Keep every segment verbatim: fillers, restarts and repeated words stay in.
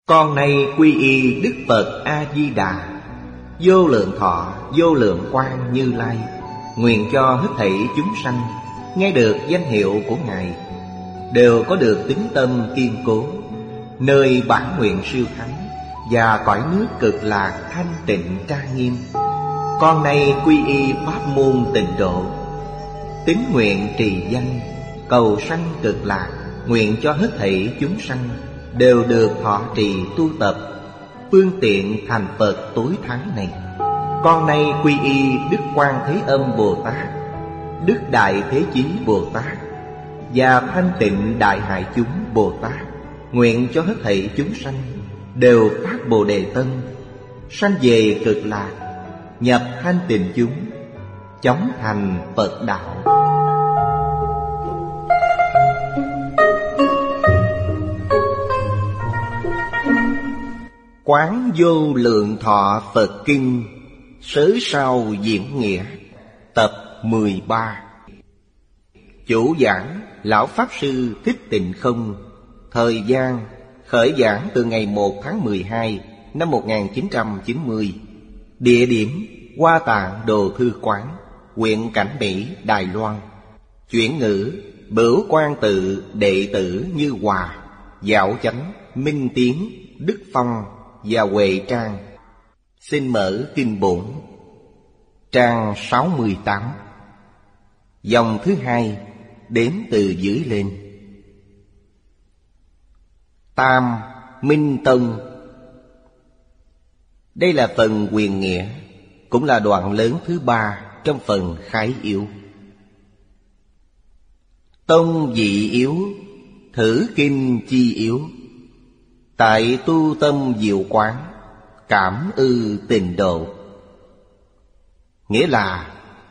Con nay quy y Đức Phật A-di-đà, vô lượng thọ vô lượng quang Như Lai. Nguyện cho hết thảy chúng sanh nghe được danh hiệu của Ngài đều có được tín tâm kiên cố, nơi bản nguyện siêu thắng và cõi nước cực lạc thanh tịnh trang nghiêm. Con nay quy y pháp môn Tịnh Độ, tín nguyện trì danh cầu sanh cực lạc. Nguyện cho hết thảy chúng sanh đều được thọ trì tu tập phương tiện thành Phật tối thắng này. Con nay quy y Đức Quan Thế Âm Bồ Tát, Đức Đại Thế Chí Bồ Tát và Thanh Tịnh Đại Hải Chúng Bồ Tát. Nguyện cho hết thảy chúng sanh đều phát Bồ Đề Tâm, sanh về cực lạc, nhập thanh tịnh chúng, chóng thành Phật đạo. Quán Vô Lượng Thọ Phật Kinh, sớ sau diễn nghĩa, tập mười ba. Chủ giảng Lão Pháp Sư Thích Tịnh Không. Thời gian khởi giảng từ ngày một tháng mười hai năm một nghìn chín trăm chín mươi. Địa điểm Hoa Tạng Đồ Thư Quán, huyện Cảnh Mỹ, Đài Loan. Chuyển ngữ Bửu Quan Tự đệ tử Như Hòa, Dạo Chánh, Minh Tiến, Đức Phong và Huệ Trang. Xin mở kinh bổn. Trang sáu mươi tám, dòng thứ hai, đếm từ dưới lên. Tam Minh Tông. Đây là phần quyền nghĩa, cũng là đoạn lớn thứ ba trong phần khái yếu. Tông vị yếu, thử kinh chi yếu. Tại tu tâm diệu quán, cảm ư Tịnh Độ. Nghĩa là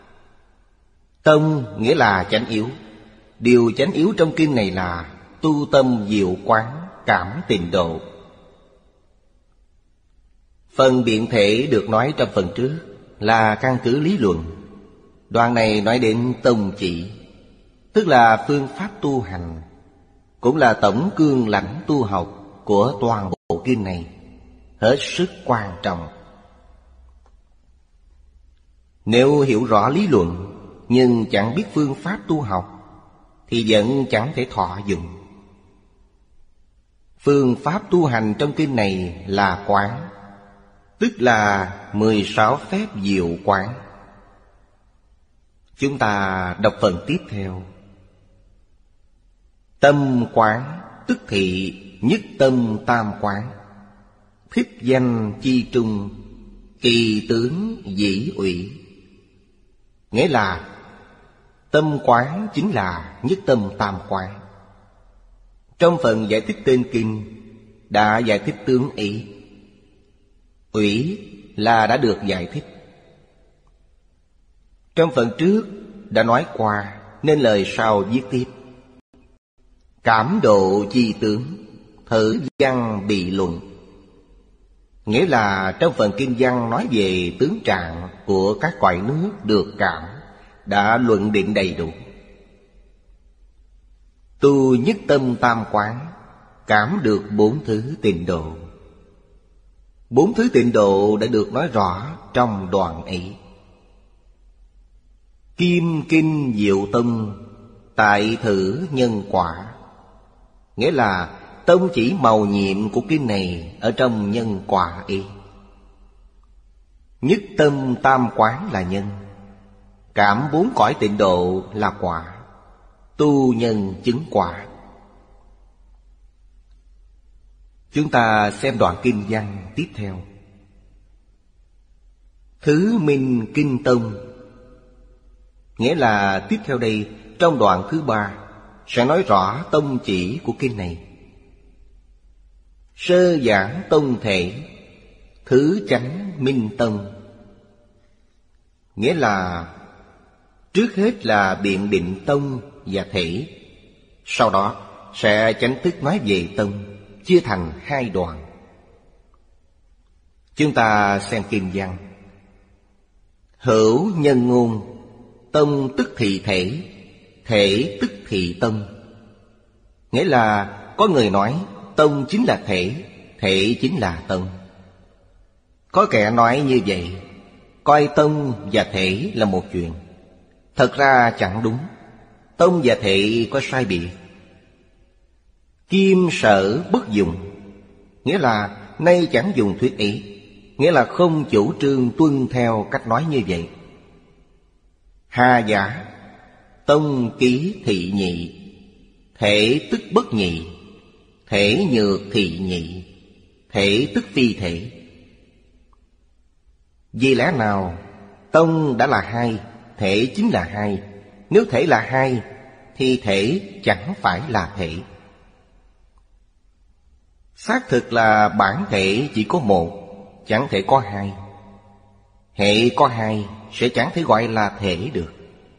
tông nghĩa là chánh yếu. Điều chánh yếu trong kinh này là tu tâm diệu quán, cảm Tịnh Độ. Phần biện thể được nói trong phần trước là căn cứ lý luận. Đoạn này nói đến tông chỉ, tức là phương pháp tu hành, cũng là tổng cương lãnh tu học của toàn bộ kinh này, hết sức quan trọng. Nếu hiểu rõ lý luận nhưng chẳng biết phương pháp tu học thì vẫn chẳng thể thọ dụng. Phương pháp tu hành trong kinh này là quán, tức là mười sáu phép diệu quán. Chúng ta đọc phần tiếp theo. Tâm quán tức thị nhất tâm tam quán, thích danh chi trung, kỳ tướng dĩ ủy. Nghĩa là tâm quán chính là nhất tâm tam quán. Trong phần giải thích tên kinh đã giải thích tướng ý. Ủy là đã được giải thích. Trong phần trước đã nói qua, nên lời sau viết tiếp. Cảm độ chi tướng, thử văn bị luận. Nghĩa là trong phần kinh văn nói về tướng trạng của các cõi nước được cảm, đã luận định đầy đủ. Tu nhất tâm tam quán, cảm được bốn thứ tịnh độ. Bốn thứ tịnh độ đã được nói rõ trong đoạn ấy. Kim kinh diệu tông, tại thử nhân quả. Nghĩa là tông chỉ màu nhiệm của kinh này ở trong nhân quả ấy. Nhất tâm tam quán là nhân, cảm bốn cõi tịnh độ là quả. Tu nhân chứng quả. Chúng ta xem đoạn kinh văn tiếp theo. Thứ minh kinh tông. Nghĩa là tiếp theo đây, trong đoạn thứ ba sẽ nói rõ tông chỉ của kinh này. Sơ giảng tông thể, thứ chánh minh tông. Nghĩa là trước hết là biện định tông và thể, sau đó sẽ chánh thức nói về tông, chia thành hai đoạn. Chúng ta xem kinh văn. Hữu nhân ngôn, tông tức thị thể, thể tức thị tông. Nghĩa là có người nói tông chính là thể, thể chính là tông. Có kẻ nói như vậy, coi tông và thể là một chuyện. Thật ra chẳng đúng. Tông và thể có sai biệt. Kim sở bất dụng, nghĩa là nay chẳng dùng thuyết ý, nghĩa là không chủ trương tuân theo cách nói như vậy. Hà giả, tông ký thị nhị, thể tức bất nhị, thể nhược thị nhị, thể tức phi thể. Vì lẽ nào tông đã là hai, thể chính là hai. Nếu thể là hai thì thể chẳng phải là thể. Xác thực là bản thể chỉ có một, chẳng thể có hai. Hệ có hai sẽ chẳng thể gọi là thể được.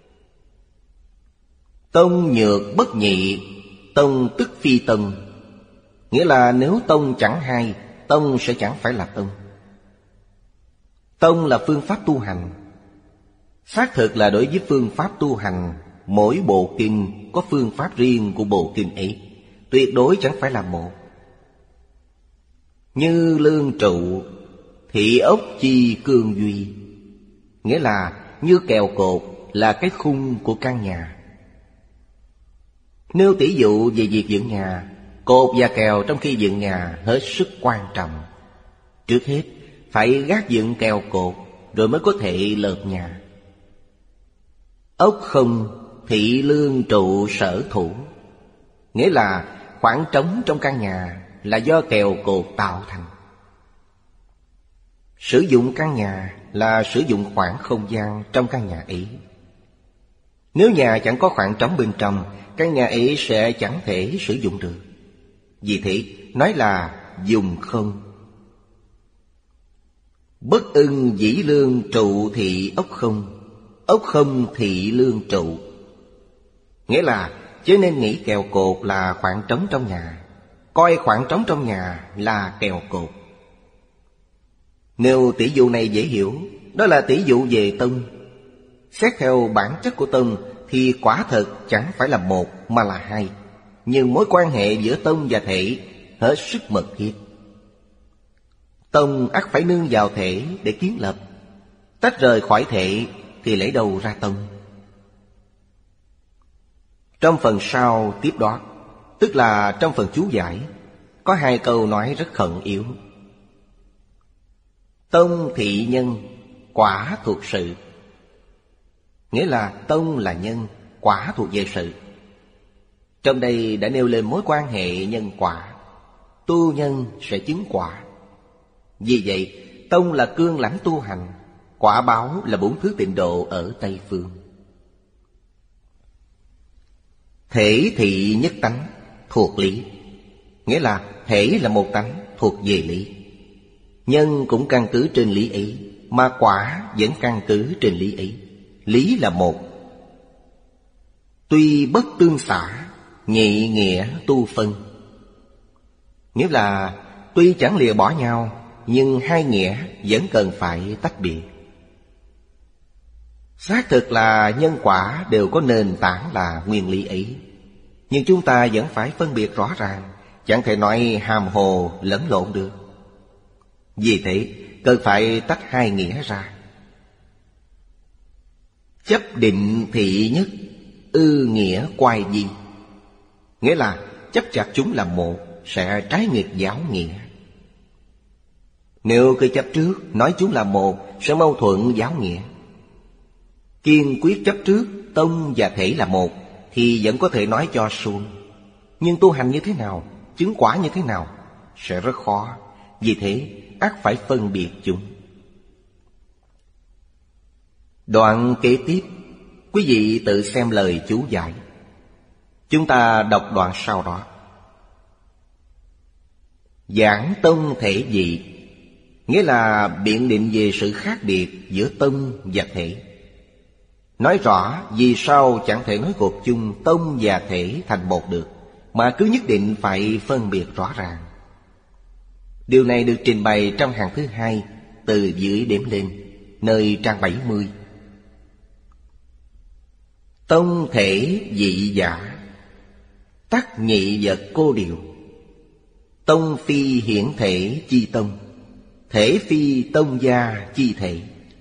Tông nhược bất nhị, tông tức phi tông, nghĩa là nếu tông chẳng hai, tông sẽ chẳng phải là tông. Tông là phương pháp tu hành. Xác thực là đối với phương pháp tu hành, mỗi bộ kinh có phương pháp riêng của bộ kinh ấy, tuyệt đối chẳng phải là một. Như lương trụ, thị ốc chi cương duy, nghĩa là như kèo cột là cái khung của căn nhà. Nếu tỷ dụ về việc dựng nhà, cột và kèo trong khi dựng nhà hết sức quan trọng. Trước hết phải gác dựng kèo cột, rồi mới có thể lợp nhà. Ốc không thị lương trụ sở thủ, nghĩa là khoảng trống trong căn nhà là do kèo cột tạo thành. Sử dụng căn nhà là sử dụng khoảng không gian trong căn nhà ấy. Nếu nhà chẳng có khoảng trống bên trong, căn nhà ấy sẽ chẳng thể sử dụng được. Vì thế nói là dùng không. Bất ưng dĩ lương trụ thị ốc không, ốc không thị lương trụ, nghĩa là chớ nên nghĩ kèo cột là khoảng trống trong nhà, coi khoảng trống trong nhà là kèo cột. Nếu tỷ dụ này dễ hiểu, đó là tỷ dụ về tông. Xét theo bản chất của tông thì quả thật chẳng phải là một mà là hai. Nhưng mối quan hệ giữa tông và thể hết sức mật thiết. Tông ắt phải nương vào thể để kiến lập, tách rời khỏi thể thì lấy đâu ra tông. Trong phần sau tiếp đó, tức là trong phần chú giải, có hai câu nói rất khẩn yếu. Tông thị nhân, quả thuộc sự, nghĩa là tông là nhân, quả thuộc về sự. Trong đây đã nêu lên mối quan hệ nhân quả. Tu nhân sẽ chứng quả. Vì vậy, tông là cương lãnh tu hành, quả báo là bốn thứ tịnh độ ở Tây Phương. Thể thị nhất tánh, thuộc lý, nghĩa là thể là một tánh, thuộc về lý. Nhân cũng căn cứ trên lý ấy, mà quả vẫn căn cứ trên lý ấy. Lý là một. Tuy bất tương xả, nhị nghĩa tu phân, nghĩa là tuy chẳng lìa bỏ nhau, nhưng hai nghĩa vẫn cần phải tách biệt. Xác thực là nhân quả đều có nền tảng là nguyên lý ấy, nhưng chúng ta vẫn phải phân biệt rõ ràng, chẳng thể nói hàm hồ lẫn lộn được. Vì thế cần phải tách hai nghĩa ra. Chấp định thị nhất, ư nghĩa quay di, nghĩa là chấp chặt chúng là một sẽ trái nghịch giáo nghĩa. Nếu cứ chấp trước nói chúng là một sẽ mâu thuẫn giáo nghĩa. Kiên quyết chấp trước tông và thể là một thì vẫn có thể nói cho suông, nhưng tu hành như thế nào, chứng quả như thế nào sẽ rất khó. Vì thế ắt phải phân biệt chúng. Đoạn kế tiếp, quý vị tự xem lời chú giải. Chúng ta đọc đoạn sau đó. Giảng tông thể dị, nghĩa là biện định về sự khác biệt giữa tông và thể. Nói rõ vì sao chẳng thể nói gộp chung tông và thể thành một được, mà cứ nhất định phải phân biệt rõ ràng. Điều này được trình bày trong hàng thứ hai, từ dưới đếm lên, nơi trang bảy mươi. Tông thể dị giả, tắc nhị vật cô điều. Tông phi hiển thể chi tông, thể phi tông gia chi thể.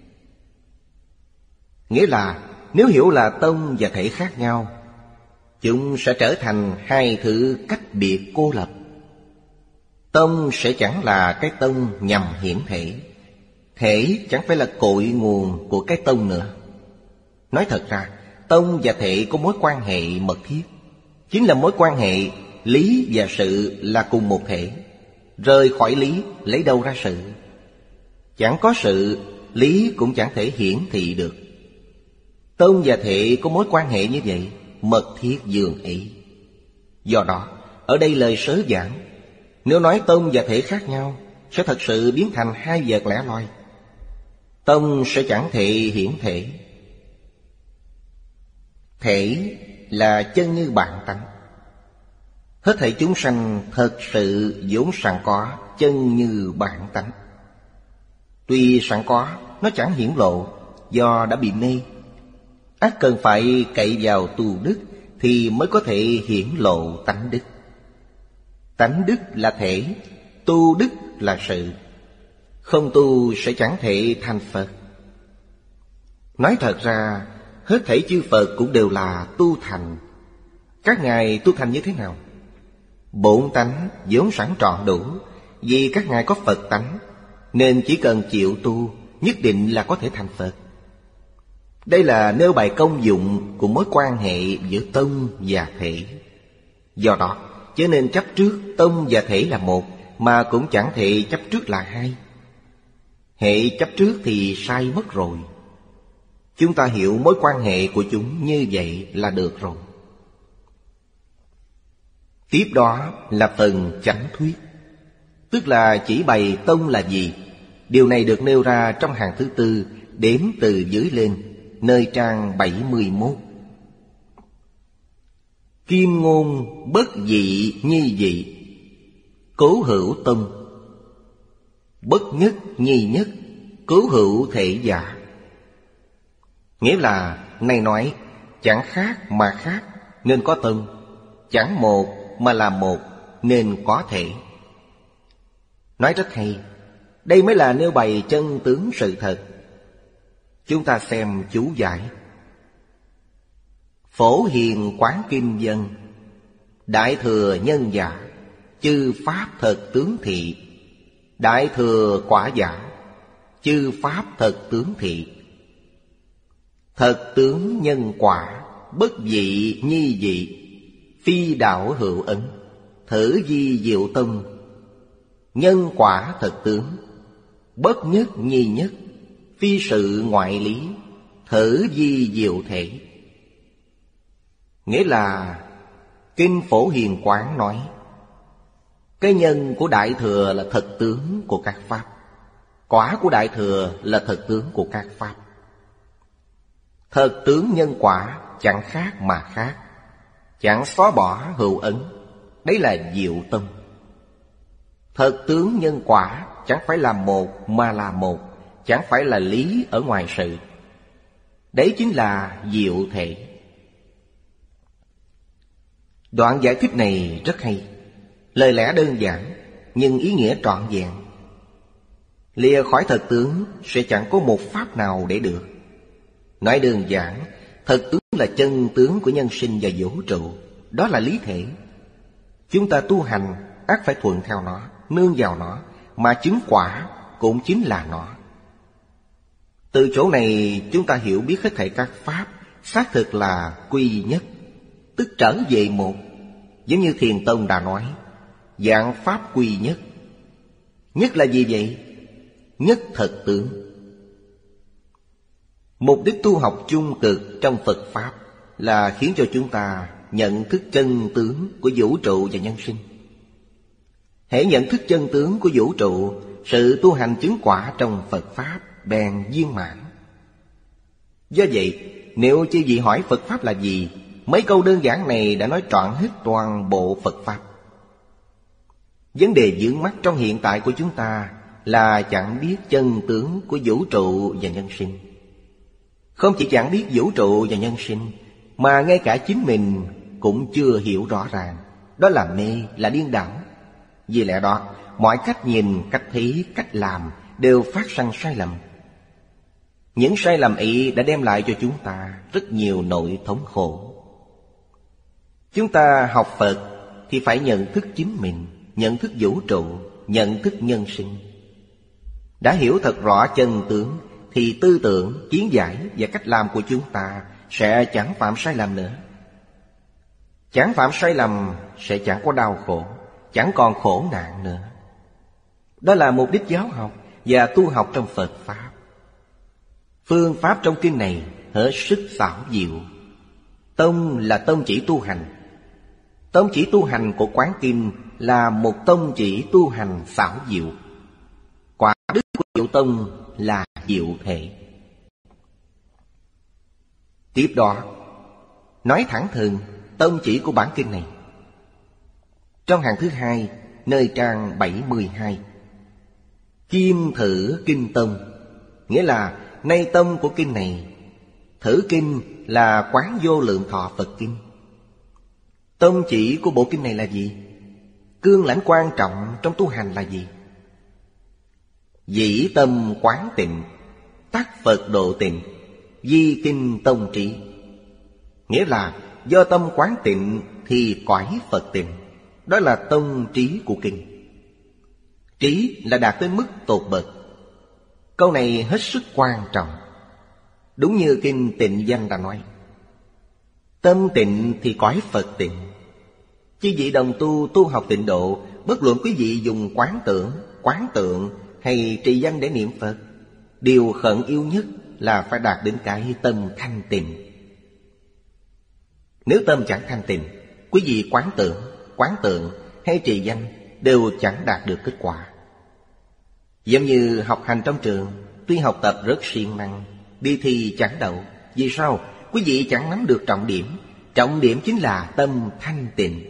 Nghĩa là nếu hiểu là tông và thể khác nhau, chúng sẽ trở thành hai thứ cách biệt cô lập. Tông sẽ chẳng là cái tông nhằm hiển thể, thể chẳng phải là cội nguồn của cái tông nữa. Nói thật ra, tông và thể có mối quan hệ mật thiết, chính là mối quan hệ lý và sự là cùng một thể. Rời khỏi lý, lấy đâu ra sự? Chẳng có sự, lý cũng chẳng thể hiển thị được. Tông và thể có mối quan hệ như vậy, mật thiết dường ấy. Do đó, ở đây lời sớ giảng, nếu nói tông và thể khác nhau, sẽ thật sự biến thành hai vật lẻ loi. Tông sẽ chẳng thể hiển thể. Thể là chân như bản tánh. Hết thảy chúng sanh thật sự vốn sẵn có chân như bản tánh. Tuy sẵn có, nó chẳng hiển lộ, do đã bị mê. Ắt cần phải cậy vào tu đức thì mới có thể hiển lộ tánh đức. Tánh đức là thể, tu đức là sự. Không tu sẽ chẳng thể thành Phật. Nói thật ra, hết thảy chư Phật cũng đều là tu thành. Các ngài tu thành như thế nào? Bổn tánh vốn sẵn trọn đủ. Vì các ngài có Phật tánh, nên chỉ cần chịu tu, nhất định là có thể thành Phật. Đây là nêu bày công dụng của mối quan hệ giữa tông và thể. Do đó, chớ nên chấp trước tông và thể là một, mà cũng chẳng thể chấp trước là hai. Hệ chấp trước thì sai mất rồi. Chúng ta hiểu mối quan hệ của chúng như vậy là được rồi. Tiếp đó là phần chánh thuyết, tức là chỉ bày tông là gì. Điều này được nêu ra trong hàng thứ tư, đếm từ dưới lên, nơi trang bảy mươi mốt. Kim ngôn bất dị nhi dị, cố hữu tông. Bất nhất nhi nhất, cố hữu thể giả. Nghĩa là, này nói, chẳng khác mà khác nên có tông, chẳng một mà là một nên có thể. Nói rất hay. Đây mới là nêu bày chân tướng sự thật. Chúng ta xem chú giải. Phổ hiền quán kim dân, đại thừa nhân giả, chư pháp thật tướng thị. Đại thừa quả giả, chư pháp thật tướng thị. Thật tướng nhân quả, bất dị nhi dị, phi đạo hữu ấn, thử di diệu tông. Nhân quả thật tướng, bất nhất nhi nhất, phi sự ngoại lý, thử di diệu thể. Nghĩa là Kinh Phổ Hiền Quán nói, cái nhân của Đại Thừa là thật tướng của các pháp, quả của Đại Thừa là thật tướng của các pháp. Thật tướng nhân quả chẳng khác mà khác, chẳng xóa bỏ hữu ấn. Đấy là diệu tâm. Thật tướng nhân quả chẳng phải là một mà là một, chẳng phải là lý ở ngoài sự. Đấy chính là diệu thể. Đoạn giải thích này rất hay. Lời lẽ đơn giản, nhưng ý nghĩa trọn vẹn. Lìa khỏi thật tướng sẽ chẳng có một pháp nào để được. Nói đơn giản, thật tướng là chân tướng của nhân sinh và vũ trụ. Đó là lý thể. Chúng ta tu hành ắt phải thuận theo nó, nương vào nó, mà chứng quả cũng chính là nó. Từ chỗ này chúng ta hiểu biết hết thảy các pháp xác thực là quy nhất, tức trở về một. Giống như Thiền Tông đã nói, dạng pháp quy nhất. Nhất là gì vậy? Nhất thật tướng. Mục đích tu học chung cực trong Phật Pháp là khiến cho chúng ta nhận thức chân tướng của vũ trụ và nhân sinh. Hễ nhận thức chân tướng của vũ trụ, sự tu hành chứng quả trong Phật Pháp bèn viên mãn. Do vậy, nếu chư vị hỏi Phật Pháp là gì, mấy câu đơn giản này đã nói trọn hết toàn bộ Phật Pháp. Vấn đề vướng mắc trong hiện tại của chúng ta là chẳng biết chân tướng của vũ trụ và nhân sinh. Không chỉ chẳng biết vũ trụ và nhân sinh, mà ngay cả chính mình cũng chưa hiểu rõ ràng. Đó là mê, là điên đảo. Vì lẽ đó, mọi cách nhìn, cách thấy, cách làm đều phát sinh sai lầm. Những sai lầm ấy đã đem lại cho chúng ta rất nhiều nỗi thống khổ. Chúng ta học Phật thì phải nhận thức chính mình, nhận thức vũ trụ, nhận thức nhân sinh. Đã hiểu thật rõ chân tướng thì tư tưởng, kiến giải và cách làm của chúng ta sẽ chẳng phạm sai lầm nữa. Chẳng phạm sai lầm sẽ chẳng có đau khổ, chẳng còn khổ nạn nữa. Đó là mục đích giáo học và tu học trong Phật Pháp. Phương pháp trong kinh này hết sức xảo diệu. Tông là tông chỉ tu hành. Tông chỉ tu hành của Quán Kinh là một tông chỉ tu hành xảo diệu. Quả đức của Diệu Tông là diệu thể. Tiếp đó, nói thẳng thừng tông chỉ của bản kinh này. Trong hàng thứ hai, nơi trang bảy mươi hai, Kim Thử Kinh Tông, nghĩa là nay tông của kinh này. Thử Kinh là Quán Vô Lượng Thọ Phật Kinh. Tông chỉ của bộ kinh này là gì? Cương lãnh quan trọng trong tu hành là gì? Dĩ tâm quán tịnh, tác Phật độ tịnh, di kinh tông trí. Nghĩa là do tâm quán tịnh thì cõi Phật tịnh. Đó là tông trí của kinh. Trí là đạt tới mức tột bậc. Câu này hết sức quan trọng. Đúng như kinh Tịnh Danh đã nói, tâm tịnh thì cõi Phật tịnh. Chư vị đồng tu tu học tịnh độ, bất luận quý vị dùng quán tưởng, quán tượng hay trì danh để niệm Phật, điều khẩn yếu nhất là phải đạt đến cái tâm thanh tịnh. Nếu tâm chẳng thanh tịnh, quý vị quán tưởng, quán tượng hay trì danh đều chẳng đạt được kết quả. Giống như học hành trong trường, tuy học tập rất siêng năng, đi thi chẳng đậu. Vì sao? Quý vị chẳng nắm được trọng điểm. Trọng điểm chính là tâm thanh tịnh.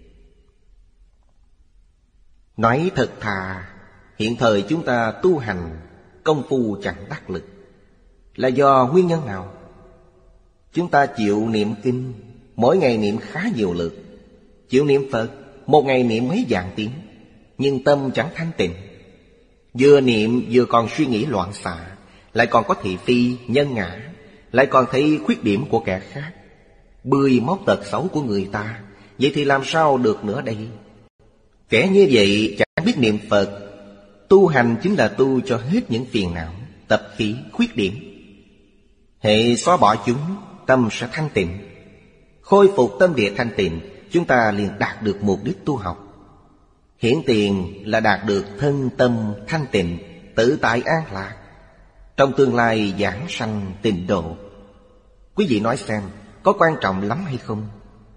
Nói thật thà, hiện thời chúng ta tu hành công phu chẳng đắc lực. Là do nguyên nhân nào? Chúng ta chịu niệm kinh, mỗi ngày niệm khá nhiều lượt. Chịu niệm Phật, một ngày niệm mấy vạn tiếng, nhưng tâm chẳng thanh tịnh. Vừa niệm vừa còn suy nghĩ loạn xạ, lại còn có thị phi, nhân ngã, lại còn thấy khuyết điểm của kẻ khác, bươi móc tật xấu của người ta. Vậy thì làm sao được nữa đây? Kẻ như vậy chẳng biết niệm Phật. Tu hành chính là tu cho hết những phiền não, tập khí, khuyết điểm. Hệ xóa bỏ chúng, tâm sẽ thanh tịnh. Khôi phục tâm địa thanh tịnh, chúng ta liền đạt được mục đích tu học. Hiển tiền là đạt được thân tâm thanh tịnh, tự tại an lạc. Trong tương lai giảng sanh tịnh độ. Quý vị nói xem, có quan trọng lắm hay không?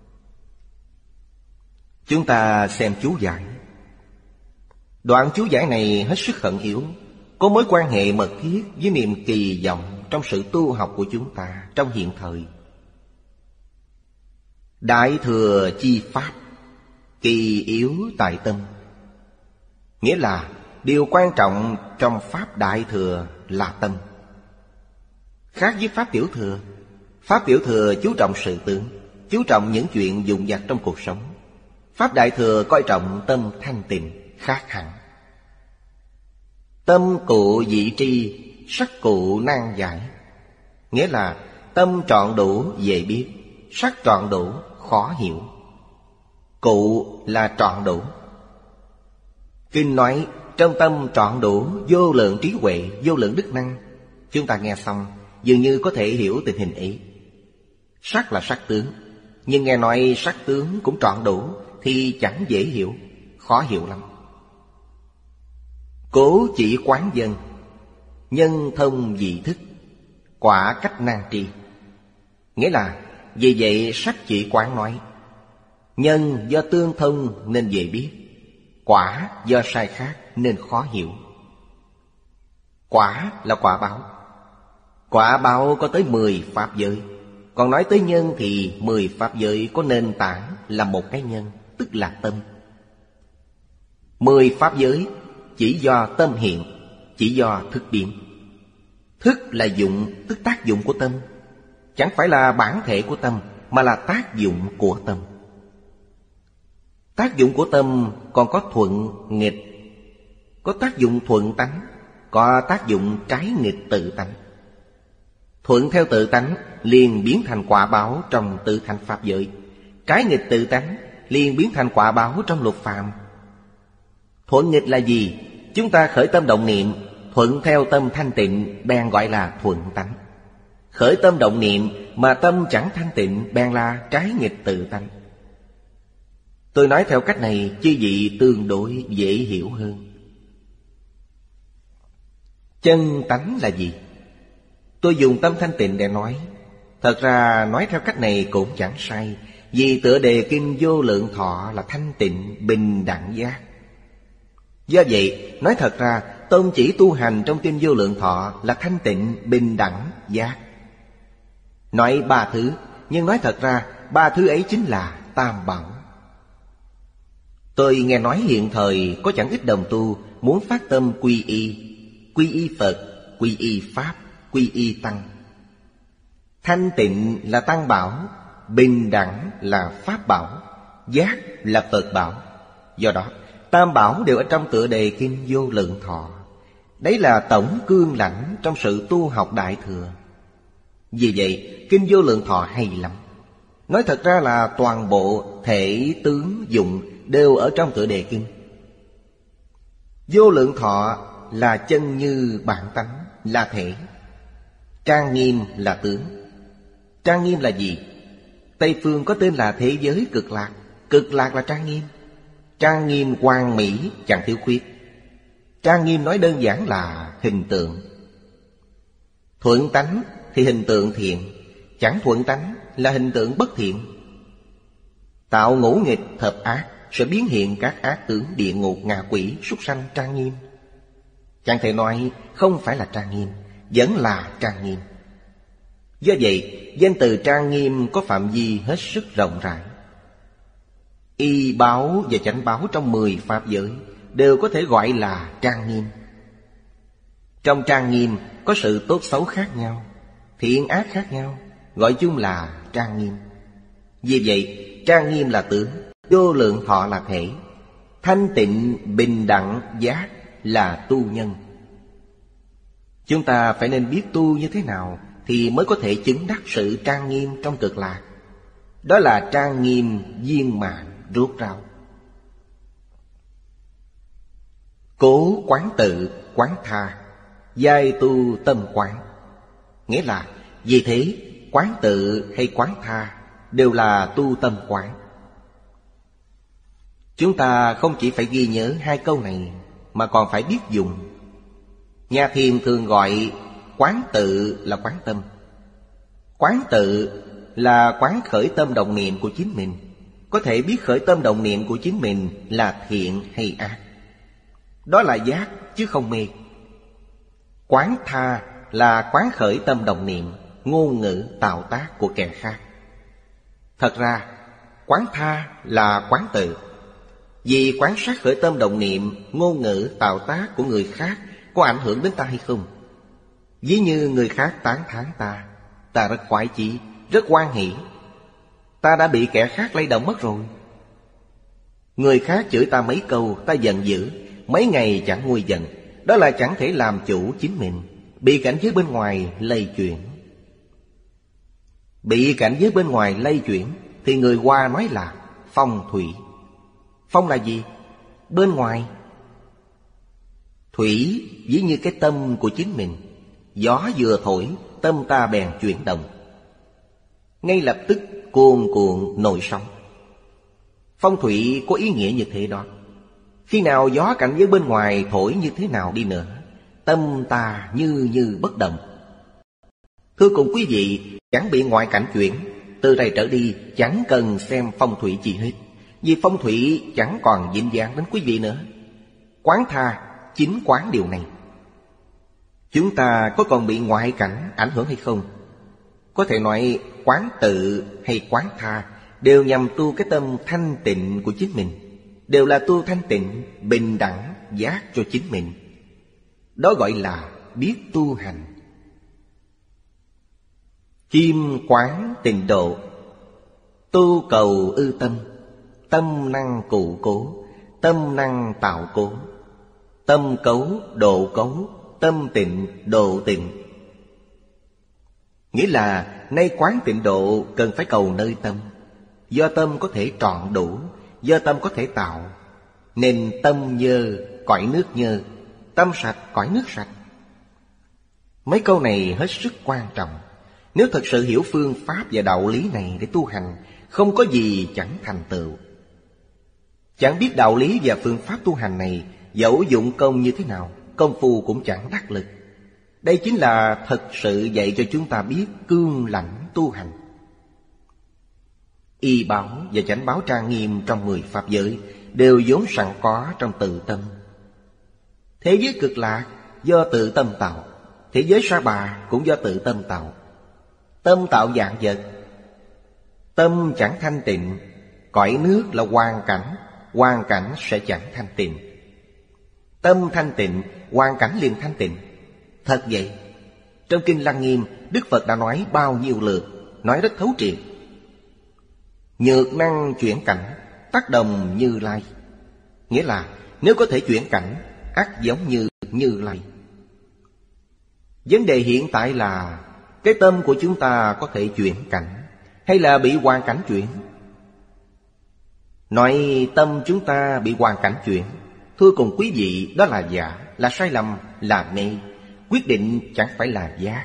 Chúng ta xem chú giải. Đoạn chú giải này hết sức khẩn yếu, có mối quan hệ mật thiết với niềm kỳ vọng trong sự tu học của chúng ta trong hiện thời. Đại thừa chi pháp, kỳ yếu tại tâm. Nghĩa là điều quan trọng trong pháp đại thừa là tâm. Khác với pháp tiểu thừa. Pháp tiểu thừa chú trọng sự tướng, chú trọng những chuyện vụn vặt trong cuộc sống. Pháp đại thừa coi trọng tâm thanh tịnh, khác hẳn. Tâm cụ dị tri, sắc cụ nan giải. Nghĩa là tâm trọn đủ về biết, sắc trọn đủ khó hiểu. Cụ là trọn đủ. Kinh nói trong tâm trọn đủ vô lượng trí huệ, vô lượng đức năng. Chúng ta nghe xong dường như có thể hiểu tình hình ấy. Sắc là sắc tướng, nhưng nghe nói sắc tướng cũng trọn đủ thì chẳng dễ hiểu, khó hiểu lắm. Cố chỉ quán dân, nhân thông dị thức, quả cách năng tri. Nghĩa là vì vậy sắc chỉ quán nói, nhân do tương thông nên dễ biết, quả do sai khác nên khó hiểu. Quả là quả báo. Quả báo có tới mười pháp giới. Còn nói tới nhân thì mười pháp giới có nền tảng là một cái nhân, tức là tâm. Mười pháp giới chỉ do tâm hiện, chỉ do thức biến. Thức là dụng, tức tác dụng của tâm. Chẳng phải là bản thể của tâm, mà là tác dụng của tâm. Tác dụng của tâm còn có thuận, nghịch. Có tác dụng thuận tánh, có tác dụng trái nghịch tự tánh. Thuận theo tự tánh liền biến thành quả báo trong tự thành pháp giới. Trái nghịch tự tánh liền biến thành quả báo trong lục phàm. Thuận nghịch là gì? Chúng ta khởi tâm động niệm thuận theo tâm thanh tịnh, bèn gọi là thuận tánh. Khởi tâm động niệm mà tâm chẳng thanh tịnh, bèn là trái nghịch tự tánh. Tôi nói theo cách này chư vị tương đối dễ hiểu hơn. Chân tánh là gì? Tôi dùng tâm thanh tịnh để nói. Thật ra nói theo cách này cũng chẳng sai, vì tựa đề kinh Vô Lượng Thọ là thanh tịnh bình đẳng giác. Do vậy, nói thật ra, tôn chỉ tu hành trong kinh Vô Lượng Thọ là thanh tịnh bình đẳng giác. Nói ba thứ, nhưng nói thật ra, ba thứ ấy chính là Tam Bảo. Tôi nghe nói hiện thời có chẳng ít đồng tu muốn phát tâm quy y, quy y Phật, quy y Pháp, quy y Tăng. Thanh tịnh là Tăng Bảo, bình đẳng là Pháp Bảo, giác là Phật Bảo. Do đó, Tam Bảo đều ở trong tựa đề kinh Vô Lượng Thọ. Đấy là tổng cương lãnh trong sự tu học Đại Thừa. Vì vậy, kinh Vô Lượng Thọ hay lắm. Nói thật ra là toàn bộ thể tướng dụng đều ở trong tựa đề kinh. Vô Lượng Thọ là chân như bản tánh, là thể. Trang nghiêm là tướng. Trang nghiêm là gì? Tây phương có tên là thế giới cực lạc. Cực lạc là trang nghiêm. Trang nghiêm hoàn mỹ chẳng thiếu khuyết. Trang nghiêm nói đơn giản là hình tượng. Thuận tánh thì hình tượng thiện, chẳng thuận tánh là hình tượng bất thiện. Tạo ngũ nghịch hợp ác sẽ biến hiện các ác tướng địa ngục, ngạ quỷ, súc sanh trang nghiêm. Chẳng thể nói không phải là trang nghiêm, vẫn là trang nghiêm. Do vậy, danh từ trang nghiêm có phạm vi hết sức rộng rãi. Y báo và chánh báo trong mười pháp giới đều có thể gọi là trang nghiêm. Trong trang nghiêm có sự tốt xấu khác nhau, thiện ác khác nhau, gọi chung là trang nghiêm. Vì vậy, trang nghiêm là tướng, Vô Lượng Thọ là thể, thanh tịnh bình đẳng giác là tu nhân. Chúng ta phải nên biết tu như thế nào thì mới có thể chứng đắc sự trang nghiêm trong cực lạc. Đó là trang nghiêm viên mãn rốt ráo. Cố quán tự, quán tha, giai tu tâm quán. Nghĩa là vì thế quán tự hay quán tha đều là tu tâm quán. Chúng ta không chỉ phải ghi nhớ hai câu này mà còn phải biết dùng. Nhà thiền thường gọi quán tự là quán tâm. Quán tự là quán khởi tâm động niệm của chính mình. Có thể biết khởi tâm động niệm của chính mình là thiện hay ác. Đó là giác chứ không mê. Quán tha là quán khởi tâm động niệm, ngôn ngữ tạo tác của kẻ khác. Thật ra, quán tha là quán tự. Vì quán sát khởi tâm động niệm, ngôn ngữ tạo tác của người khác có ảnh hưởng đến ta hay không? Ví như người khác tán thán ta, ta rất khoái chí, rất hoan hỷ. Ta đã bị kẻ khác lay động mất rồi. Người khác chửi ta mấy câu, ta giận dữ, mấy ngày chẳng nguôi giận. Đó là chẳng thể làm chủ chính mình, bị cảnh giới bên ngoài lây chuyển. Bị cảnh giới bên ngoài lây chuyển thì người Hoa nói là phong thủy. Phong là gì? Bên ngoài. Thủy ví như cái tâm của chính mình. Gió vừa thổi, tâm ta bèn chuyển động, ngay lập tức cuồn cuộn nổi sóng. Phong thủy có ý nghĩa như thế đó. Khi nào gió cảnh giới bên ngoài thổi như thế nào đi nữa, tâm ta như như bất động. Thưa cùng quý vị, chẳng bị ngoại cảnh chuyển, từ đây trở đi chẳng cần xem phong thủy gì hết, vì phong thủy chẳng còn dính dáng đến quý vị nữa. Quán tha chính quán điều này. Chúng ta có còn bị ngoại cảnh ảnh hưởng hay không? Có thể nói quán tự hay quán tha đều nhằm tu cái tâm thanh tịnh của chính mình, đều là tu thanh tịnh, bình đẳng, giác cho chính mình. Đó gọi là biết tu hành. Kim quán tịnh độ, tu cầu ư tâm, tâm năng cụ cố, tâm năng tạo cố, tâm cấu độ cấu, tâm tịnh độ tịnh. Nghĩa là nay quán tịnh độ cần phải cầu nơi tâm. Do tâm có thể trọn đủ, do tâm có thể tạo, nên tâm nhơ, cõi nước nhơ, tâm sạch, cõi nước sạch. Mấy câu này hết sức quan trọng. Nếu thật sự hiểu phương pháp và đạo lý này để tu hành, không có gì chẳng thành tựu. Chẳng biết đạo lý và phương pháp tu hành này, dẫu dụng công như thế nào, công phu cũng chẳng đắc lực. Đây chính là thật sự dạy cho chúng ta biết cương lãnh tu hành. Y báo và chánh báo trang nghiêm trong mười pháp giới đều vốn sẵn có trong tự tâm. Thế giới cực lạc do tự tâm tạo, thế giới sa bà cũng do tự tâm tạo. Tâm tạo vạn vật. Tâm chẳng thanh tịnh, cõi nước là hoàn cảnh, hoàn cảnh sẽ chẳng thanh tịnh. Tâm thanh tịnh, hoàn cảnh liền thanh tịnh. Thật vậy. Trong Kinh Lăng Nghiêm, Đức Phật đã nói bao nhiêu lượt, nói rất thấu triệt. Nhược năng chuyển cảnh, tác đồng Như Lai. Nghĩa là nếu có thể chuyển cảnh, ắt giống như Như Lai. Vấn đề hiện tại là cái tâm của chúng ta có thể chuyển cảnh hay là bị hoàn cảnh chuyển. Nói tâm chúng ta bị hoàn cảnh chuyển, thưa cùng quý vị, đó là giả, là sai lầm, là mê. Quyết định chẳng phải là giác.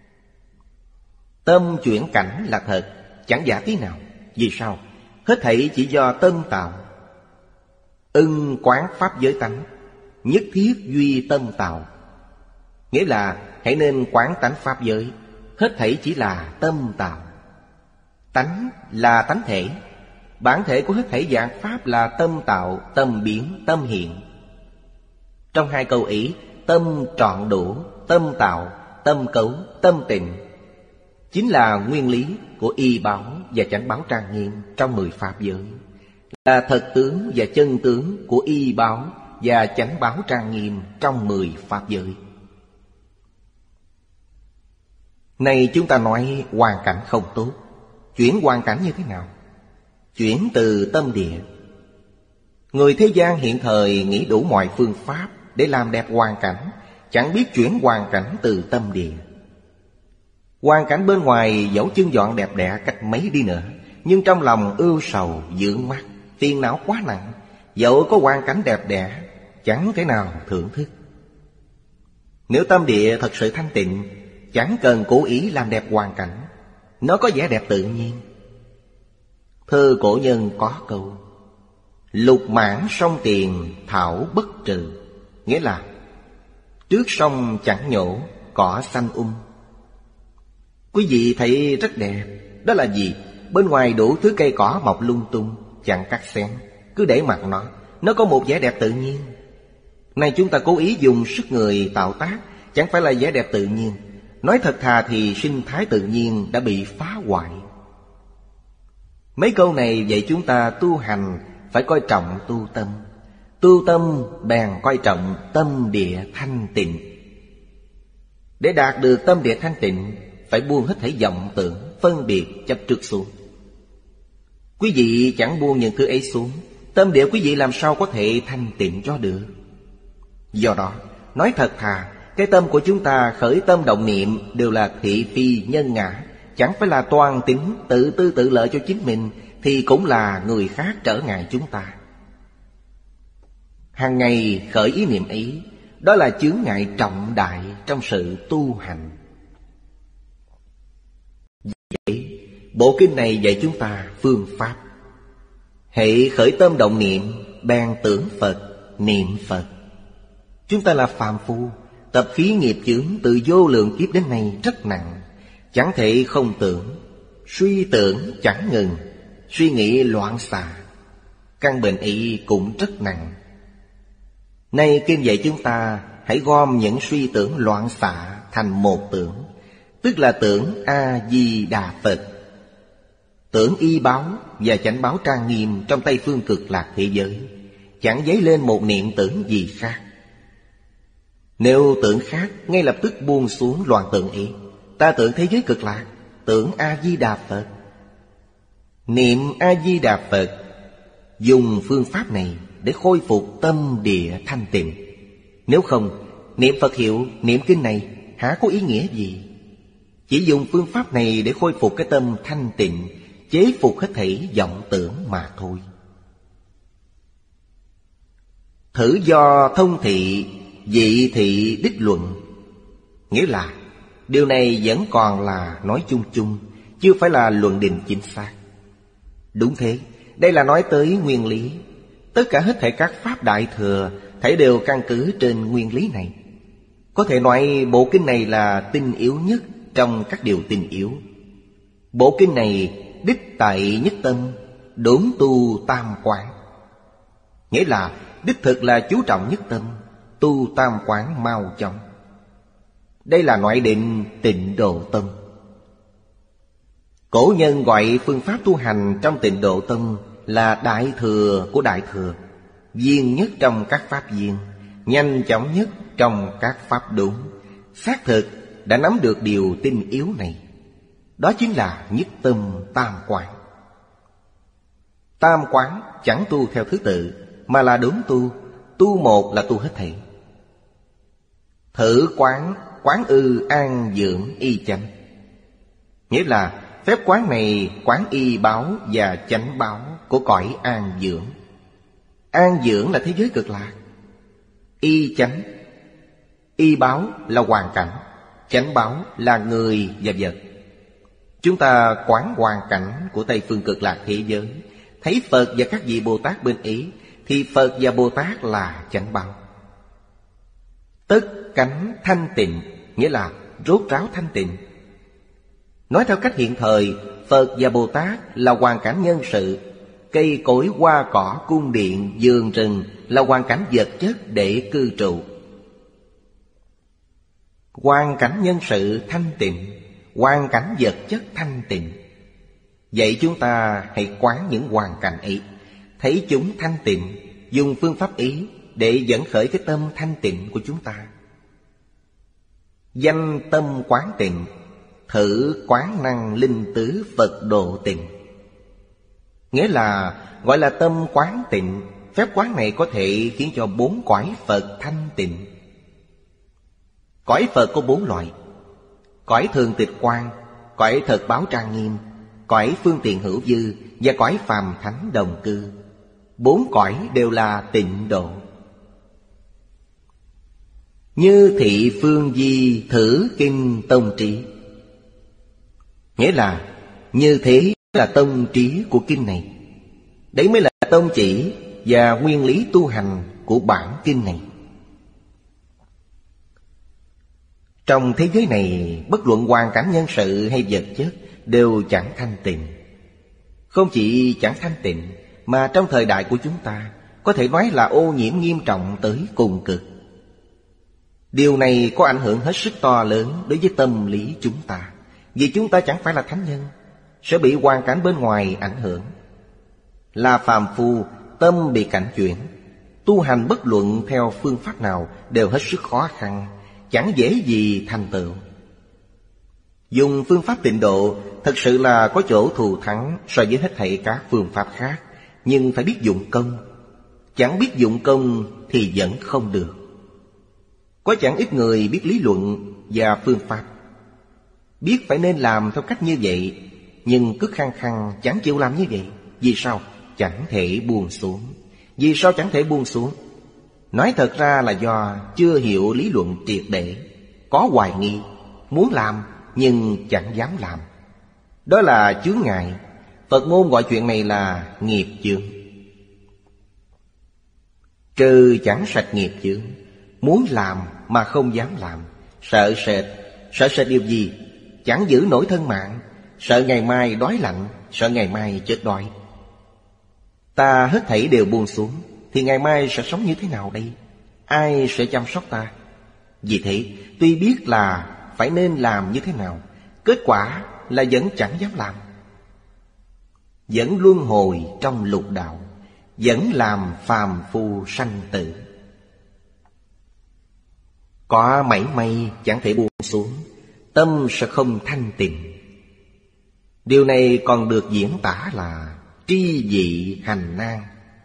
Tâm chuyển cảnh là thật, chẳng giả tí nào. Vì sao? Hết thảy chỉ do tâm tạo. Ưng quán pháp giới tánh, nhất thiết duy tâm tạo. Nghĩa là hãy nên quán tánh pháp giới, hết thảy chỉ là tâm tạo. Tánh là tánh thể, bản thể của hết thảy dạng pháp là tâm tạo, tâm biến, tâm hiện. Trong hai câu ý, tâm trọn đủ, tâm tạo, tâm cấu, tâm tịnh, chính là nguyên lý của y báo và chánh báo trang nghiêm trong mười pháp giới, là thật tướng và chân tướng của y báo và chánh báo trang nghiêm trong mười pháp giới. Này chúng ta nói hoàn cảnh không tốt. Chuyển hoàn cảnh như thế nào? Chuyển từ tâm địa. Người thế gian hiện thời nghĩ đủ mọi phương pháp để làm đẹp hoàn cảnh, chẳng biết chuyển hoàn cảnh từ tâm địa. Hoàn cảnh bên ngoài dẫu chân dọn đẹp đẽ cách mấy đi nữa, nhưng trong lòng ưu sầu, vướng mắc, phiền não quá nặng, dẫu có hoàn cảnh đẹp đẽ, chẳng thể nào thưởng thức. Nếu tâm địa thật sự thanh tịnh, chẳng cần cố ý làm đẹp hoàn cảnh, nó có vẻ đẹp tự nhiên. Thơ cổ nhân có câu: lục mãn sông tiền thảo bất trừ. Nghĩa là trước sông chẳng nhổ, cỏ xanh um. Quý vị thấy rất đẹp. Đó là gì? Bên ngoài đủ thứ cây cỏ mọc lung tung, chẳng cắt xén, cứ để mặc nó, nó có một vẻ đẹp tự nhiên. Này chúng ta cố ý dùng sức người tạo tác, chẳng phải là vẻ đẹp tự nhiên. Nói thật thà thì sinh thái tự nhiên đã bị phá hoại. Mấy câu này dạy chúng ta tu hành phải coi trọng tu tâm. Tu tâm bèn coi trọng tâm địa thanh tịnh. Để đạt được tâm địa thanh tịnh, phải buông hết thảy vọng tưởng, phân biệt, chấp trước xuống. Quý vị chẳng buông những thứ ấy xuống, tâm địa quý vị làm sao có thể thanh tịnh cho được. Do đó, nói thật thà, cái tâm của chúng ta khởi tâm động niệm đều là thị phi nhân ngã, chẳng phải là toan tính tự tư tự lợi cho chính mình, thì cũng là người khác trở ngại chúng ta. Hàng ngày khởi ý niệm ấy, đó là chướng ngại trọng đại trong sự tu hành. Vậy, bộ kinh này dạy chúng ta phương pháp. Hãy khởi tâm động niệm, bèn tưởng Phật, niệm Phật. Chúng ta là phàm phu, tập khí nghiệp chướng từ vô lượng kiếp đến nay rất nặng, chẳng thể không tưởng, suy tưởng chẳng ngừng, suy nghĩ loạn xạ, căn bệnh ấy cũng rất nặng. Nay kinh dạy chúng ta hãy gom những suy tưởng loạn xạ thành một tưởng, tức là tưởng A-di-đà Phật. Tưởng y báo và chánh báo trang nghiêm trong Tây Phương Cực Lạc thế giới, chẳng dấy lên một niệm tưởng gì khác. Nếu tưởng khác, ngay lập tức buông xuống loạn tưởng ý. Ta tưởng thế giới cực lạc, tưởng A-di-đà Phật. Niệm A-di-đà Phật, dùng phương pháp này để khôi phục tâm địa thanh tịnh. Nếu không, niệm Phật hiệu, niệm kinh này hả có ý nghĩa gì? Chỉ dùng phương pháp này để khôi phục cái tâm thanh tịnh, chế phục hết thảy vọng tưởng mà thôi. Thử do thông thị, dị thị đích luận. Nghĩa là điều này vẫn còn là nói chung chung, chưa phải là luận định chính xác. Đúng thế, đây là nói tới nguyên lý. Tất cả hết thảy các pháp đại thừa thảy đều căn cứ trên nguyên lý này. Có thể nói bộ kinh này là tinh yếu nhất trong các điều tinh yếu. Bộ kinh này đích tại nhất tâm, đốn tu tam quán. Nghĩa là đích thực là chú trọng nhất tâm, tu tam quán mau chóng. Đây là ngoại định Tịnh Độ Tông. Cổ nhân gọi phương pháp tu hành trong Tịnh Độ Tông là đại thừa của đại thừa, viên nhất trong các pháp viên, nhanh chóng nhất trong các pháp đúng. Xác thực đã nắm được điều tinh yếu này. Đó chính là nhất tâm tam quán. Tam quán chẳng tu theo thứ tự, mà là đúng tu. Tu một là tu hết thảy. Thử quán, quán ư an dưỡng y chánh. Nghĩa là phép quán này quán y báo và chánh báo của cõi an dưỡng. An dưỡng là thế giới cực lạc. Y chánh, y báo là hoàn cảnh, chánh báo là người và vật. Chúng ta quán hoàn cảnh của Tây phương cực lạc thế giới, thấy Phật và các vị Bồ Tát bên ý, thì Phật và Bồ Tát là chánh báo. Tất cánh thanh tịnh, nghĩa là rốt ráo thanh tịnh. Nói theo cách hiện thời, Phật và Bồ Tát là hoàn cảnh nhân sự. Cây cối hoa cỏ cung điện vườn rừng là hoàn cảnh vật chất để cư trụ. Hoàn cảnh nhân sự thanh tịnh, hoàn cảnh vật chất thanh tịnh. Vậy chúng ta hãy quán những hoàn cảnh ấy, thấy chúng thanh tịnh, dùng phương pháp ý để dẫn khởi cái tâm thanh tịnh của chúng ta. Danh tâm quán tịnh, thử quán năng linh tứ Phật độ tịnh. Nghĩa là gọi là tâm quán tịnh. Phép quán này có thể khiến cho bốn cõi Phật thanh tịnh. Cõi Phật có bốn loại: cõi thường tịch quang, cõi thật báo trang nghiêm, cõi phương tiện hữu dư và cõi phàm thánh đồng cư. Bốn cõi đều là tịnh độ. Như thị phương di thử kinh tông trí. Nghĩa là như thế là tông trí của kinh này. Đấy mới là tông chỉ và nguyên lý tu hành của bản kinh này. Trong thế giới này, bất luận hoàn cảnh nhân sự hay vật chất đều chẳng thanh tịnh. Không chỉ chẳng thanh tịnh, mà trong thời đại của chúng ta có thể nói là ô nhiễm nghiêm trọng tới cùng cực. Điều này có ảnh hưởng hết sức to lớn đối với tâm lý chúng ta. Vì chúng ta chẳng phải là thánh nhân, sẽ bị hoàn cảnh bên ngoài ảnh hưởng. Là phàm phu, tâm bị cảnh chuyển. Tu hành bất luận theo phương pháp nào đều hết sức khó khăn, chẳng dễ gì thành tựu. Dùng phương pháp tịnh độ thật sự là có chỗ thù thắng so với hết thảy các phương pháp khác. Nhưng phải biết dụng công. Chẳng biết dụng công thì vẫn không được. Có chẳng ít người biết lý luận và phương pháp, biết phải nên làm theo cách như vậy, nhưng cứ khăng khăng chẳng chịu làm như vậy. Vì sao? Chẳng thể buông xuống. Vì sao chẳng thể buông xuống? Nói thật ra là do chưa hiểu lý luận triệt để, có hoài nghi, muốn làm nhưng chẳng dám làm. Đó là chướng ngại. Phật môn gọi chuyện này là nghiệp chướng. Trừ chẳng sạch nghiệp chướng, muốn làm mà không dám làm, sợ sệt. Sợ sệt điều gì? Chẳng giữ nổi thân mạng, sợ ngày mai đói lạnh, sợ ngày mai chết đói. Ta hết thảy đều buông xuống, thì ngày mai sẽ sống như thế nào đây? Ai sẽ chăm sóc ta? Vì thế, tuy biết là phải nên làm như thế nào, kết quả là vẫn chẳng dám làm. Vẫn luân hồi trong lục đạo, vẫn làm phàm phu sanh tử. Có mảy may chẳng thể buông xuống, tâm sẽ không thanh tịnh. Điều này còn được diễn tả là tri dị hành nan.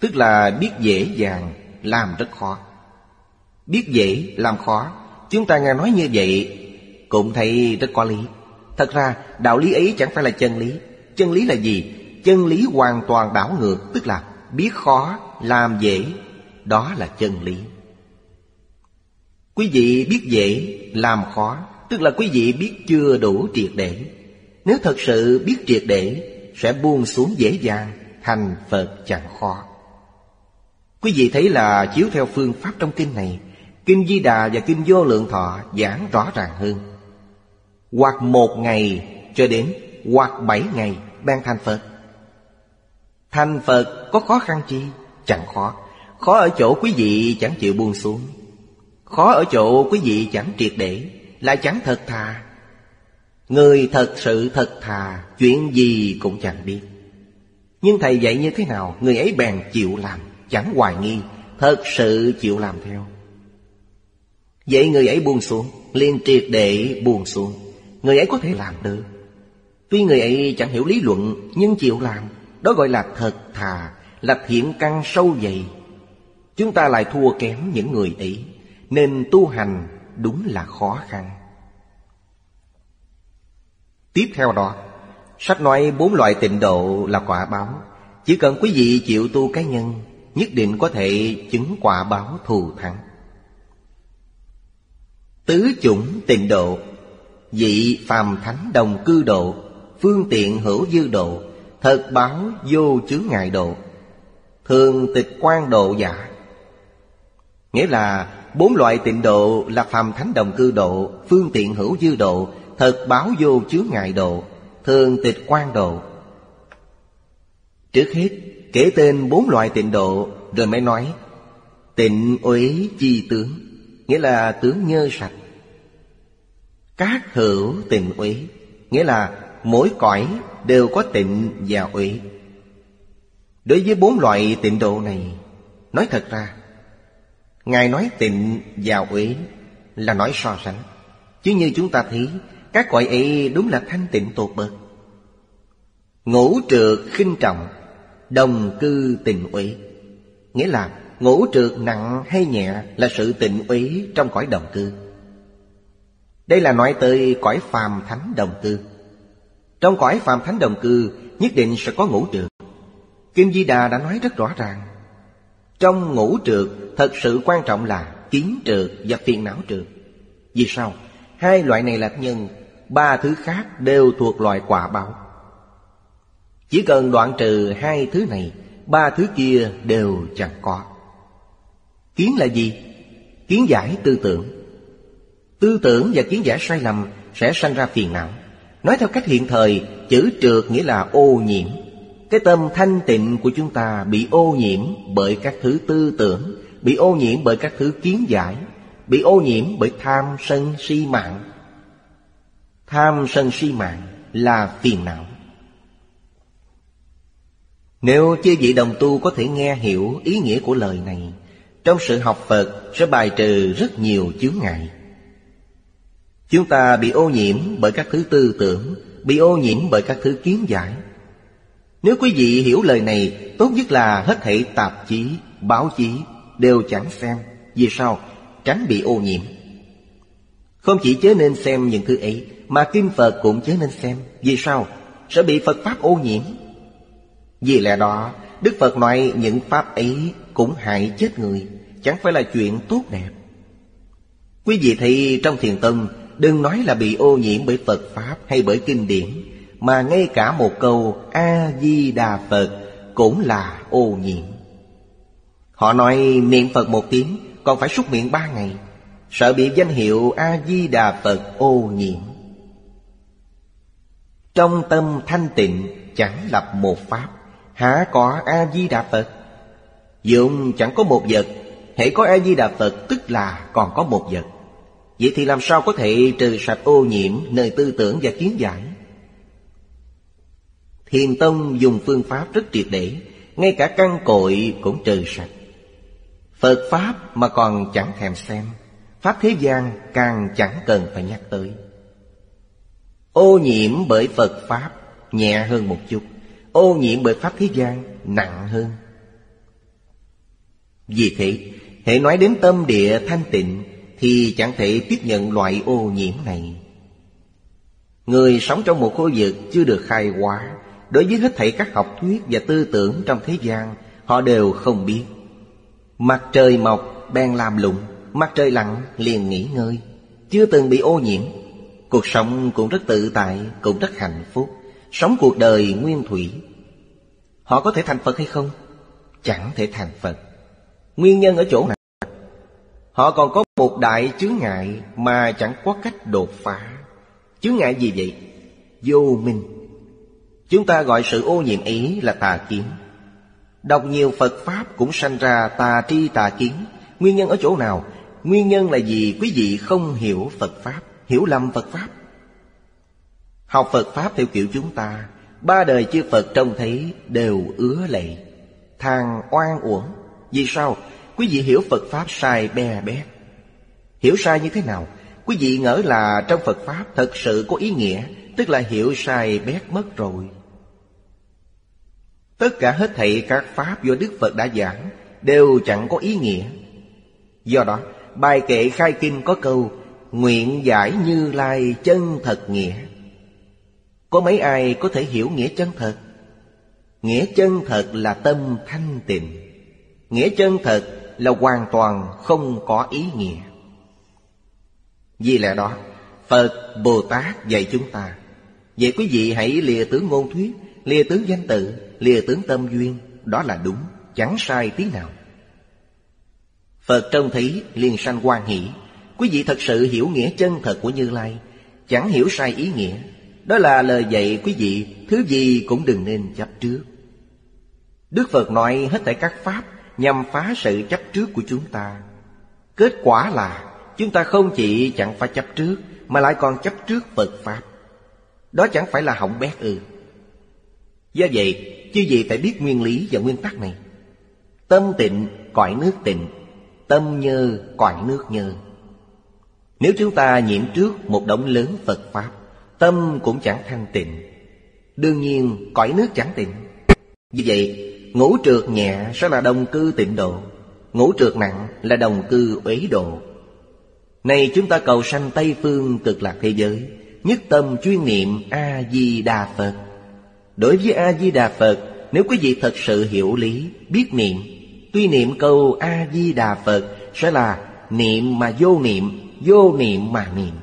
tức là biết dễ dàng, làm rất khó. Biết dễ, làm khó. Chúng ta nghe nói như vậy cũng thấy rất có lý. Thật ra đạo lý ấy chẳng phải là chân lý. Chân lý là gì? Chân lý hoàn toàn đảo ngược, tức là biết khó, làm dễ. Đó là chân lý. Quý vị biết dễ, làm khó, tức là quý vị biết chưa đủ triệt để. Nếu thật sự biết triệt để, sẽ buông xuống dễ dàng, thành Phật chẳng khó. Quý vị thấy là chiếu theo phương pháp trong kinh này, Kinh Di Đà và Kinh Vô Lượng Thọ giảng rõ ràng hơn. Hoặc một ngày cho đến hoặc bảy ngày ban thành Phật. Thành Phật có khó khăn chi? Chẳng khó. Khó ở chỗ quý vị chẳng chịu buông xuống. Khó ở chỗ quý vị chẳng triệt để, lại chẳng thật thà. Người thật sự thật thà, chuyện gì cũng chẳng biết. Nhưng thầy dạy như thế nào, người ấy bèn chịu làm, chẳng hoài nghi, thật sự chịu làm theo. Vậy người ấy buông xuống, liền triệt để buông xuống. Người ấy có thể làm được. Tuy người ấy chẳng hiểu lý luận, nhưng chịu làm. Đó gọi là thật thà, là thiện căn sâu dày. Chúng ta lại thua kém những người ấy, nên tu hành đúng là khó khăn. Tiếp theo đó, sách nói bốn loại tịnh độ là quả báo. Chỉ cần quý vị chịu tu cá nhân, nhất định có thể chứng quả báo thù thắng. Tứ chủng tịnh độ: vị phàm thánh đồng cư độ, phương tiện hữu dư độ, thật báo vô chướng ngại độ, thường tịch quan độ giả. Nghĩa là bốn loại tịnh độ là phàm thánh đồng cư độ, phương tiện hữu dư độ, thật báo vô chướng ngại độ, thường tịch quan độ. Trước hết kể tên bốn loại tịnh độ, rồi mới nói tịnh uế chi tướng, nghĩa là tướng nhơ sạch. Các hữu tịnh uế, nghĩa là mỗi cõi đều có tịnh và uế. Đối với bốn loại tịnh độ này, nói thật ra, Ngài nói tịnh và uế là nói so sánh. Chứ như chúng ta thấy, các cõi ấy đúng là thanh tịnh tột bậc. Ngũ trược khinh trọng, đồng cư tịnh uế, nghĩa là ngũ trược nặng hay nhẹ là sự tịnh uế trong cõi đồng cư. Đây là nói tới cõi phàm thánh đồng cư. Trong cõi phàm thánh đồng cư nhất định sẽ có ngũ trược. Kinh Di Đà đã nói rất rõ ràng. Trong ngũ trược thật sự quan trọng là kiến trược và phiền não trược. Vì sao? Hai loại này là nhân, ba thứ khác đều thuộc loại quả báo. Chỉ cần đoạn trừ hai thứ này, ba thứ kia đều chẳng có. Kiến là gì? Kiến giải tư tưởng. Tư tưởng và kiến giải sai lầm sẽ sanh ra phiền não. Nói theo cách hiện thời, chữ trược nghĩa là ô nhiễm. Cái tâm thanh tịnh của chúng ta bị ô nhiễm bởi các thứ tư tưởng, bị ô nhiễm bởi các thứ kiến giải, bị ô nhiễm bởi tham sân si mạng. Tham sân si mạng là phiền não. Nếu chư vị đồng tu có thể nghe hiểu ý nghĩa của lời này, trong sự học Phật sẽ bài trừ rất nhiều chướng ngại. Chúng ta bị ô nhiễm bởi các thứ tư tưởng, bị ô nhiễm bởi các thứ kiến giải. Nếu quý vị hiểu lời này, tốt nhất là hết thảy tạp chí, báo chí đều chẳng xem. Vì sao? Tránh bị ô nhiễm. Không chỉ chớ nên xem những thứ ấy, mà kinh Phật cũng chớ nên xem. Vì sao? Sẽ bị Phật Pháp ô nhiễm. Vì lẽ đó, Đức Phật nói những Pháp ấy cũng hại chết người, chẳng phải là chuyện tốt đẹp. Quý vị thấy trong Thiền Tông, đừng nói là bị ô nhiễm bởi Phật Pháp hay bởi kinh điển, mà ngay cả một câu A-di-đà Phật cũng là ô nhiễm. Họ nói niệm Phật một tiếng, còn phải súc miệng ba ngày, sợ bị danh hiệu A-di-đà Phật ô nhiễm. Trong tâm thanh tịnh chẳng lập một Pháp, há có A-di-đà Phật. Dụng chẳng có một vật, hễ có A-di-đà Phật tức là còn có một vật. Vậy thì làm sao có thể trừ sạch ô nhiễm nơi tư tưởng và kiến giải? Thiền Tông dùng phương pháp rất triệt để, ngay cả căn cội cũng trừ sạch. Phật Pháp mà còn chẳng thèm xem, Pháp thế gian càng chẳng cần phải nhắc tới. Ô nhiễm bởi Phật Pháp nhẹ hơn một chút, ô nhiễm bởi Pháp thế gian nặng hơn. Vì thế, hễ nói đến tâm địa thanh tịnh thì chẳng thể tiếp nhận loại ô nhiễm này. Người sống trong một khu vực chưa được khai hóa, đối với hết thảy các học thuyết và tư tưởng trong thế gian, họ đều không biết. Mặt trời mọc bèn làm lụng, mặt trời lặn liền nghỉ ngơi, chưa từng bị ô nhiễm. Cuộc sống cũng rất tự tại, cũng rất hạnh phúc, sống cuộc đời nguyên thủy. Họ có thể thành Phật hay không? Chẳng thể thành Phật. Nguyên nhân ở chỗ nào? Họ còn có một đại chướng ngại mà chẳng có cách đột phá. Chướng ngại gì vậy? Vô minh. Chúng ta gọi sự ô nhiễm ấy là tà kiến. Đọc nhiều Phật Pháp cũng sanh ra tà tri tà kiến. Nguyên nhân ở chỗ nào? Nguyên nhân là vì quý vị không hiểu Phật Pháp, hiểu lầm Phật Pháp. Học Phật Pháp theo kiểu chúng ta, ba đời chư Phật trông thấy đều ứa lệ, than oan uổng. Vì sao? Quý vị hiểu Phật Pháp sai be bét. Hiểu sai như thế nào? Quý vị ngỡ là trong Phật Pháp thật sự có ý nghĩa, tức là hiểu sai bét mất rồi. Tất cả hết thảy các Pháp do Đức Phật đã giảng đều chẳng có ý nghĩa. Do đó, bài kệ khai kinh có câu nguyện giải Như Lai chân thật nghĩa. Có mấy ai có thể hiểu nghĩa chân thật? Nghĩa chân thật là tâm thanh tịnh. Nghĩa chân thật là hoàn toàn không có ý nghĩa. Vì lẽ đó, Phật, Bồ Tát dạy chúng ta, vậy quý vị hãy lìa tướng ngôn thuyết, lìa tướng danh tự, lìa tướng tâm duyên. Đó là đúng, chẳng sai tí nào. Phật trông thấy liền sanh hoan hỷ. Quý vị thật sự hiểu nghĩa chân thật của Như Lai, chẳng hiểu sai ý nghĩa. Đó là lời dạy quý vị, thứ gì cũng đừng nên chấp trước. Đức Phật nói hết thảy các Pháp nhằm phá sự chấp trước của chúng ta. Kết quả là chúng ta không chỉ chẳng phải chấp trước, mà lại còn chấp trước Phật Pháp. Đó chẳng phải là hỏng bét ư? Do vậy, chư vị phải biết nguyên lý và nguyên tắc này. Tâm tịnh, cõi nước tịnh. Tâm nhơ, cõi nước nhơ. Nếu chúng ta nhiễm trước một đống lớn Phật Pháp, tâm cũng chẳng thanh tịnh. Đương nhiên, cõi nước chẳng tịnh. Vì vậy, ngũ trược nhẹ sẽ là đồng cư tịnh độ, ngũ trược nặng là đồng cư uế độ. Này chúng ta cầu sanh Tây Phương Cực Lạc thế giới, nhất tâm chuyên niệm A-di-đà Phật. Đối với A-di-đà Phật, nếu quý vị thật sự hiểu lý, biết niệm, tuy niệm câu A-di-đà Phật sẽ là niệm mà vô niệm, vô niệm mà niệm.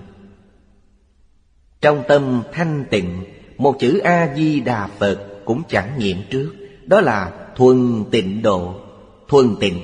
Trong tâm thanh tịnh, một chữ A-di-đà Phật cũng chẳng nhiễm trước. Đó là thuần tịnh độ, thuần tịnh.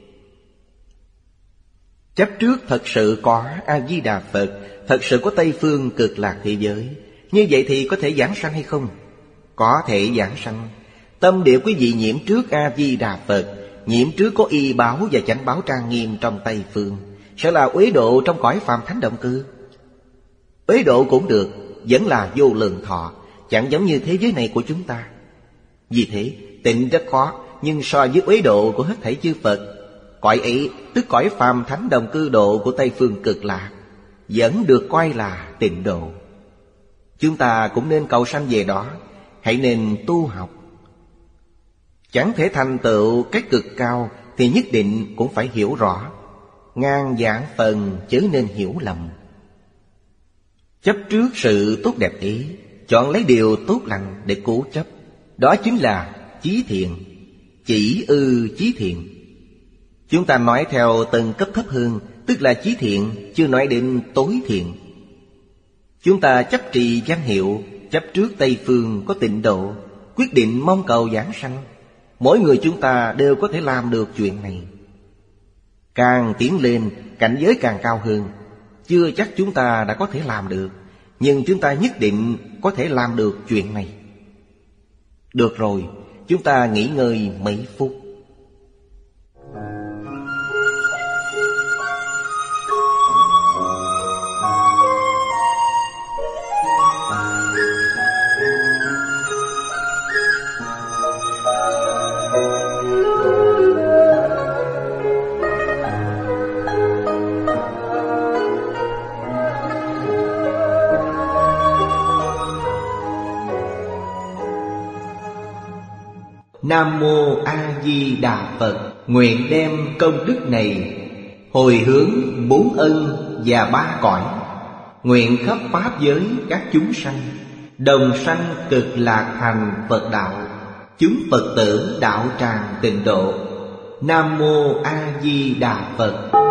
Chấp trước thật sự có A-di-đà Phật, thật sự có Tây Phương Cực Lạc thế giới. Như vậy thì có thể giảng sanh hay không? Có thể giảng sanh. Tâm địa quý vị nhiễm trước A-di-đà Phật, nhiễm trước có y báo và chánh báo trang nghiêm trong Tây Phương, sẽ là uế độ trong cõi phàm thánh động cư. Uế độ cũng được, vẫn là vô lượng thọ, chẳng giống như thế giới này của chúng ta. Vì thế, tịnh rất khó, nhưng so với uế độ của hết thảy chư Phật, cõi ấy tức cõi phàm thánh đồng cư độ của Tây Phương Cực Lạc, vẫn được coi là tịnh độ. Chúng ta cũng nên cầu sanh về đó, hãy nên tu học. Chẳng thể thành tựu cái cực cao thì nhất định cũng phải hiểu rõ. Ngàn vạn phần chớ nên hiểu lầm. Chấp trước sự tốt đẹp ấy, chọn lấy điều tốt lành để cố chấp, đó chính là chí thiện. Chỉ ư chí thiện. Chúng ta nói theo tầng cấp thấp hơn, tức là chí thiện, chưa nói đến tối thiện. Chúng ta chấp trì danh hiệu, chấp trước Tây Phương có tịnh độ, quyết định mong cầu giảng sanh. Mỗi người chúng ta đều có thể làm được chuyện này. Càng tiến lên, cảnh giới càng cao hơn. Chưa chắc chúng ta đã có thể làm được, nhưng chúng ta nhất định có thể làm được chuyện này. Được rồi, chúng ta nghỉ ngơi mấy phút. Nam Mô A Di Đà Phật. nguyện đem công đức này hồi hướng bốn ân và ba cõi, nguyện khắp pháp giới các chúng sanh đồng sanh cực lạc thành Phật đạo, chúng Phật tử đạo tràng tịnh độ. Nam mô A Di Đà Phật.